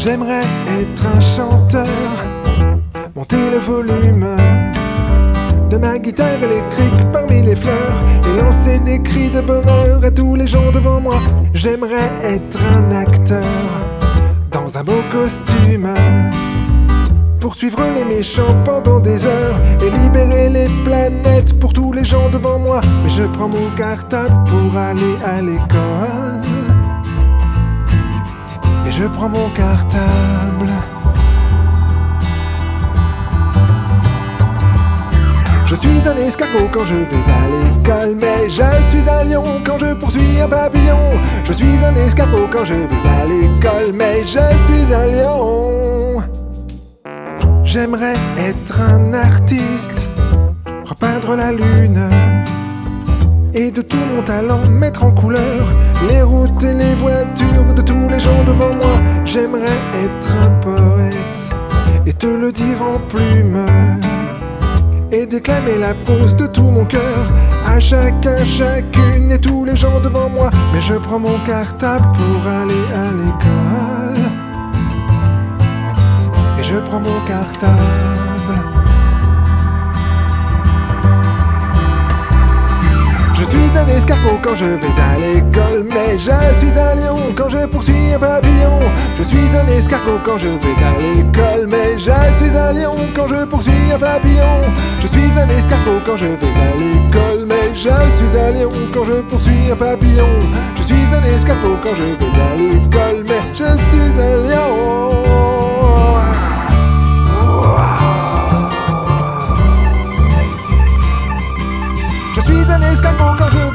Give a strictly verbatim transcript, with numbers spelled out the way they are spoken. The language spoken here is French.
J'aimerais être un chanteur, monter le volume de ma guitare électrique parmi les fleurs et lancer des cris de bonheur à tous les gens devant moi. J'aimerais être un acteur dans un beau costume, poursuivre les méchants pendant des heures et libérer les planètes pour tous les gens devant moi. Mais je prends mon cartable pour aller à l'école, et je prends mon cartable. Je suis un escargot quand je vais à l'école, mais je suis un lion quand je poursuis un papillon. Je suis un escargot quand je vais à l'école, mais je suis un lion. J'aimerais être un artiste, repeindre la lune, et de tout mon talent mettre en couleur les routes et les voitures de tous les gens devant moi. J'aimerais être un poète et te le dire en plume, et déclamer la prose de tout mon cœur à chacun, chacune et tous les gens devant moi. Mais je prends mon cartable pour aller à l'école, et je prends mon cartable. Je suis un escargot quand je vais à l'école, mais je suis un lion quand je poursuis un papillon. Je suis un escargot quand je vais à l'école, mais je suis un lion quand je poursuis un papillon. Je suis un escargot quand je vais à l'école, mais je suis un lion quand je poursuis un papillon. Je suis un escargot quand je vais à l'école, mais je suis un lion. Je suis un escargot quand je